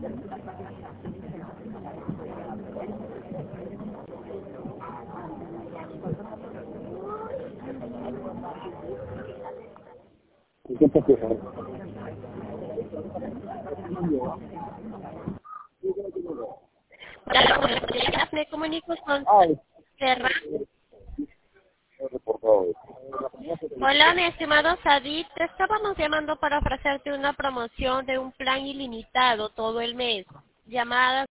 ¿Qué te pasa? Hola, buenos días. Me comunico con Ay, Serra. he reportado eso. Hola, mi estimado Sadid. Te estábamos llamando para ofrecerte una promoción de un plan ilimitado todo el mes. Llamadas